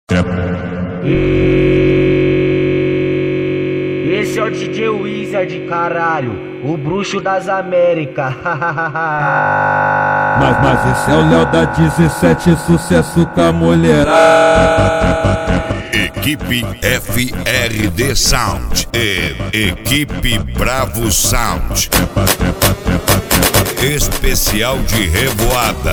Esse é o DJ Wizard, caralho, o bruxo das Américas. Mas esse é o Léo da 17, sucesso com a mulherada. Equipe FRD Sound e Equipe Bravo Sound. Especial de revoada.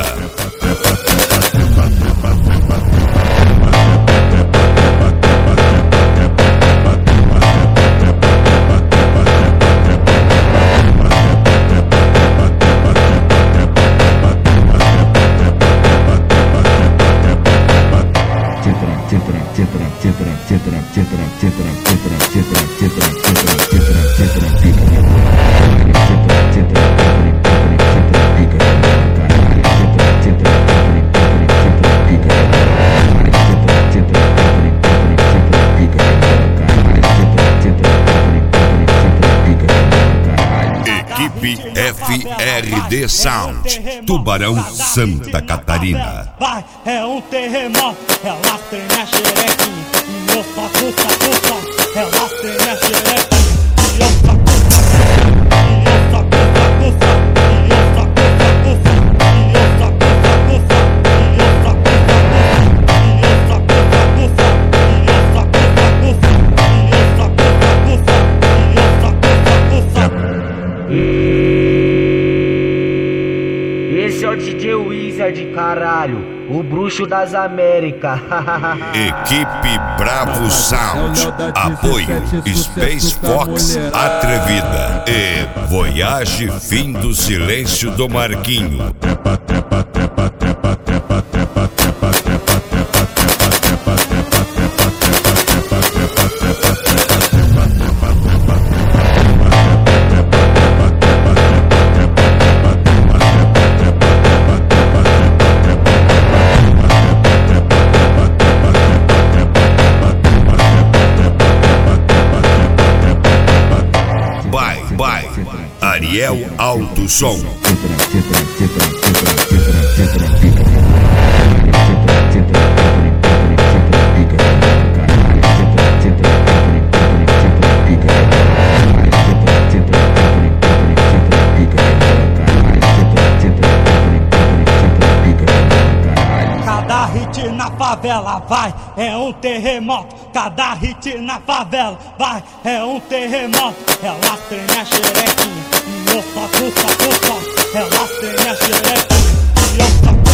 Equipe FRD Sound, Tubarão, Santa Catarina. Vai, é um terremoto, ela treme a xerequinha. E eu saco, ela treme a xerequinha. E eu saco, e eu saco, e eu saco, e eu saco, e eu saco, e eu saco, e eu saco, e eu saco, Esse é o DJ Wizard, caralho, o bruxo das Américas. Equipe Bravo Sound, apoio Space Fox Atrevida e Voyage Fim do Silêncio do Marquinho. Ariel Alto Som. Cada hit na favela vai, é um terremoto. Cada hit na favela vai, é um terremoto. Ela treme a xerequinha. E eu saco, ela treme a xerequinha. E eu saco.